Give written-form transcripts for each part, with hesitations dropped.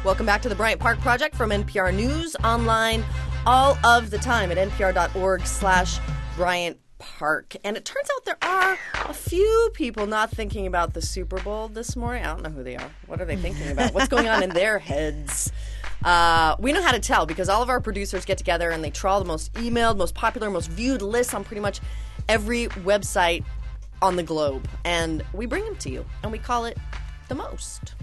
Welcome back to the Bryant Park Project from NPR News online all of the time at npr.org/Bryant Park. And it turns out there are a few people not thinking about the Super Bowl this morning. I don't know who they are. What are they thinking about? What's going on in their heads? We know how to tell because all of our producers get together and they trawl the most emailed, most popular, most viewed lists on pretty much every website on the globe. And we bring them to you, and we call it The Most.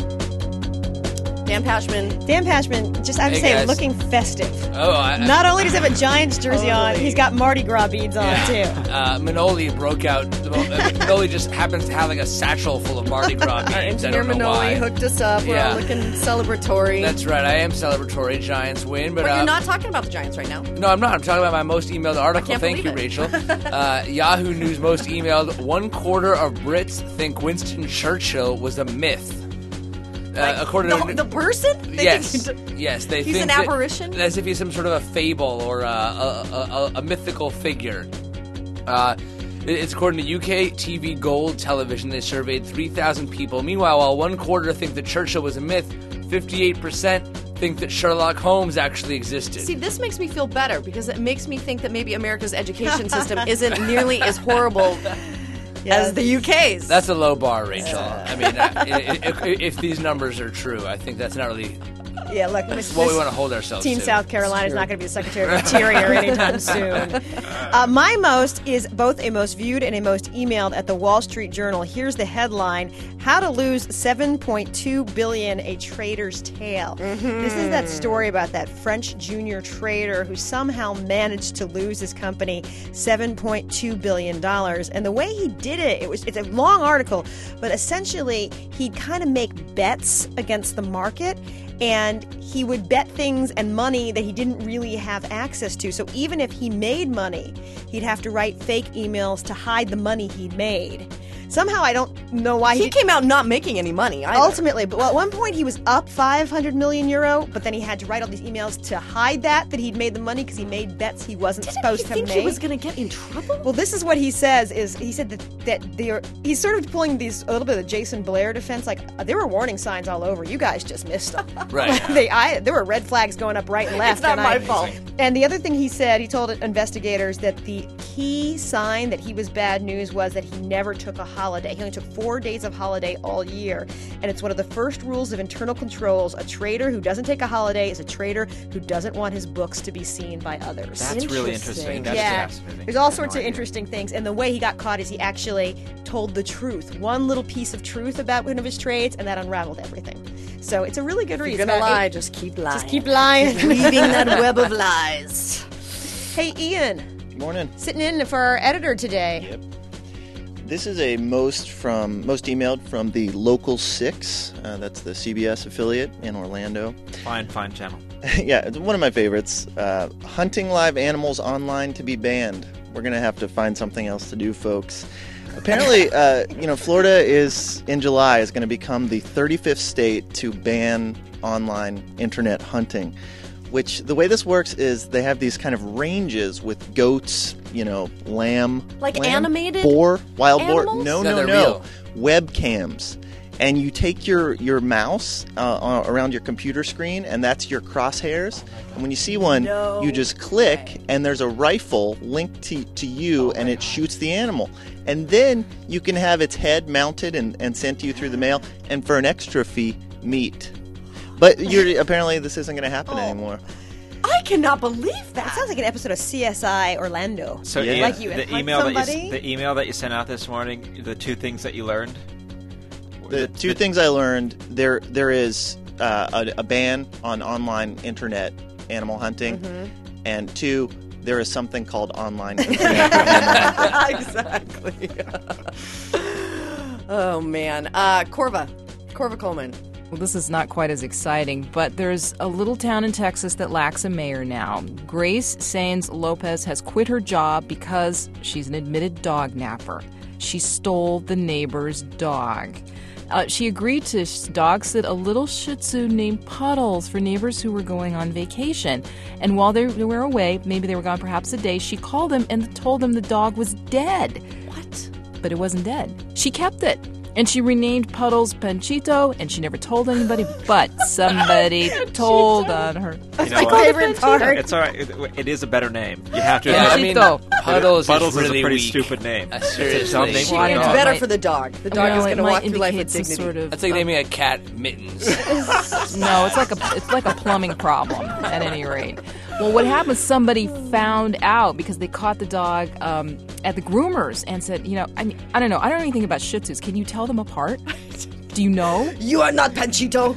Dan Pashman, just I have to say, looking festive. Not only does he have a Giants jersey on, he's got Mardi Gras beads on, too. Manoli broke out. Manoli just happens to have like a satchel full of Mardi Gras beads. Our engineer Manoli hooked us up. We're all looking celebratory. That's right. I am celebratory. Giants win. But you're not talking about the Giants right now. No, I'm not. I'm talking about my most emailed article. Thank you, Rachel. Yahoo News most emailed. 1/4 of Brits think Winston Churchill was a myth. According to the person? Yes, they he's think an apparition? as if he's some sort of a fable or a mythical figure. It's according to UK TV Gold Television. They surveyed 3,000 people. Meanwhile, while 1/4 think that Churchill was a myth, 58% think that Sherlock Holmes actually existed. See, this makes me feel better because it makes me think that maybe America's education system isn't nearly as horrible as the UK's. That's a low bar, Rachel. I mean, if these numbers are true, I think that's not really look, what we want to hold ourselves to. Team South Carolina is not going to be the Secretary of Interior anytime soon. My most is both a most viewed and a most emailed at the Wall Street Journal. Here's the headline: How to Lose $7.2 Billion, a Trader's Tale. Mm-hmm. This is that story about that French junior trader who somehow managed to lose his company $7.2 billion. And the way he did it's a long article, but essentially he'd kind of make bets against the market. And he would bet things and money that he didn't really have access to. So even if he made money, he'd have to write fake emails to hide the money he'd made. Somehow, I don't know why he came out not making any money either. Ultimately, but at one point he was up 500 million euro, but then he had to write all these emails to hide that he'd made the money because he made bets he wasn't supposed to make. Didn't he think he was going to get in trouble? Well, this is what he says. He said that he's sort of pulling a little bit of Jason Blair defense. Like, there were warning signs all over. You guys just missed them. Right. There were red flags going up right and left. It's not my fault. And the other thing he said, he told investigators that the key sign that he was bad news was that he never took a holiday. He only took 4 days of holiday all year. And it's one of the first rules of internal controls. A trader who doesn't take a holiday is a trader who doesn't want his books to be seen by others. That's really interesting. That's fascinating. There's all sorts of interesting things. And the way he got caught is he actually told the truth. One little piece of truth about one of his trades, and that unraveled everything. So it's a really good read. If you're going to lie, just keep lying. Just keep lying. Keep weaving that web of lies. Hey, Ian. Good morning. Sitting in for our editor today. Yep. This is a most emailed from the Local 6. That's the CBS affiliate in Orlando. Fine channel. Yeah, it's one of my favorites. Hunting live animals online to be banned. We're going to have to find something else to do, folks. Apparently, Florida in July is going to become the 35th state to ban online internet hunting. Which, the way this works is they have these kind of ranges with goats, lamb. Like animated boar, wild animals? boar. No. Webcams. And you take your mouse around your computer screen, and that's your crosshairs. And when you see one, you just click, and there's a rifle linked to you, and it shoots the animal. And then you can have its head mounted and sent to you through the mail, and for an extra fee, meat. But apparently this isn't going to happen anymore. I cannot believe that. It sounds like an episode of CSI Orlando. So yeah. Like you the email that you sent out this morning, the 2 things that you learned? The 2 things I learned, there is a ban on online internet animal hunting, and 2, there is something called online internet animal hunting. Exactly. Oh, man. Corva Coleman. Well, this is not quite as exciting, but there's a little town in Texas that lacks a mayor now. Grace Saenz Lopez has quit her job because she's an admitted dog napper. She stole the neighbor's dog. She agreed to dog sit a little Shih Tzu named Puddles for neighbors who were going on vacation. And while they were away, maybe they were gone perhaps a day, she called them and told them the dog was dead. What? But it wasn't dead. She kept it. And she renamed Puddles Panchito, and she never told anybody, but somebody told on her. You know My what? favorite part. It's all right. It is a better name. You have to Yeah, admit. I mean, Panchito. Puddles, Puddles is really a pretty weak. stupid name. Seriously. It's a dumb name. Well, I It's know, better it for the dog. The dog Well, is going it to might walk through life with indicate some dignity. sort of. That's like naming a cat Mittens. No, it's like a plumbing problem. At any rate, well, what happened? Somebody found out because they caught the dog at the groomers and said, I don't know. I don't know anything about Shih Tzus. Can you tell them apart? Do you know? You are not Panchito.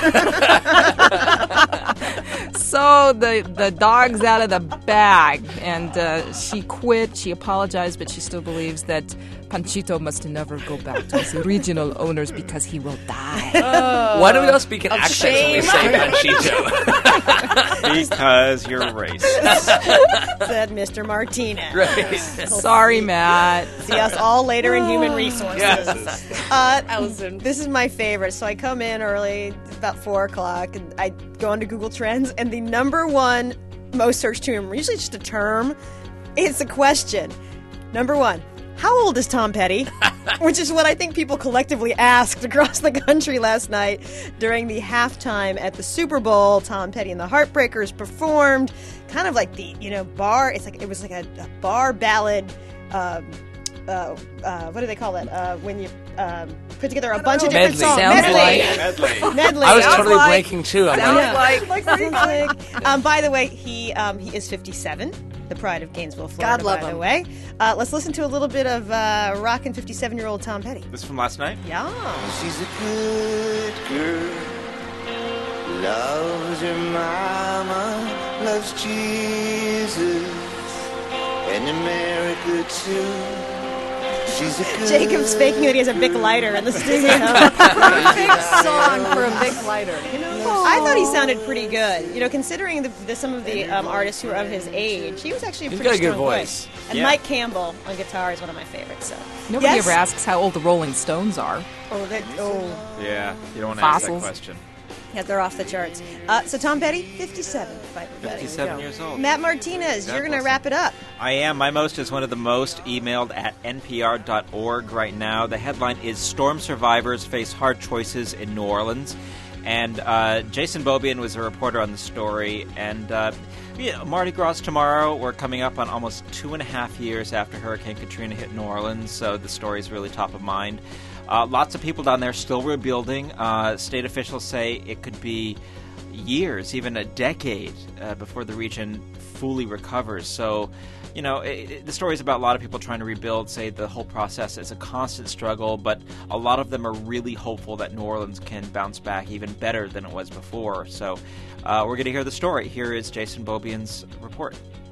So the dog's out of the bag, and she quit. She apologized, but she still believes that Panchito must never go back to his original owners because he will die. Why do we all speak in accents when we say Panchito? Because you're racist. Said Mr. Martinez. Right. Sorry, Matt. See us all later in Human Resources. Yes. Allison. This is my favorite. So I come in early, about 4 o'clock, and I go onto Google Trends, and the number one most searched term, usually just a term, it's a question. Number 1, how old is Tom Petty? Which is what I think people collectively asked across the country last night during the halftime at the Super Bowl. Tom Petty and the Heartbreakers performed, kind of like the bar. It was like a bar ballad. What do they call it? When you put together a bunch of different Medley. songs. Sounds Medley. I was Sounds totally like- blanking too. I'm like, Sounds like. By the way, he is 57. The pride of Gainesville, Florida. God love by the him. way, let's listen to a little bit of rockin' 57-year-old Tom Petty. This is from last night? Yeah. She's a good girl, loves her mama, loves Jesus, and America too. She's a good Jacob's faking that he has a Bic lighter in the studio. Perfect song for a big lighter. I thought he sounded pretty good. Considering some of the artists who are of his age, he was actually a He's pretty got a good strong voice. And Yeah. Mike Campbell on guitar is one of my favorites. So Nobody Yes. ever asks how old the Rolling Stones are. Yeah. You don't want to ask that Fossils. question. Yeah, they're off the charts. So Tom Petty, 57. If I- 57 years old. Matt Martinez, God you're going to bless wrap it up. I am. My most is one of the most emailed at npr.org right now. The headline is Storm Survivors Face Hard Choices in New Orleans. And Jason Beaubien was a reporter on the story. And Mardi Gras tomorrow. We're coming up on almost 2.5 years after Hurricane Katrina hit New Orleans, so the story is really top of mind. Lots of people down there still rebuilding. State officials say it could be years, even a decade, before the region fully recovers. So, the story is about a lot of people trying to rebuild, say the whole process is a constant struggle, but a lot of them are really hopeful that New Orleans can bounce back even better than it was before. So we're going to hear the story. Here is Jason Beaubien's report.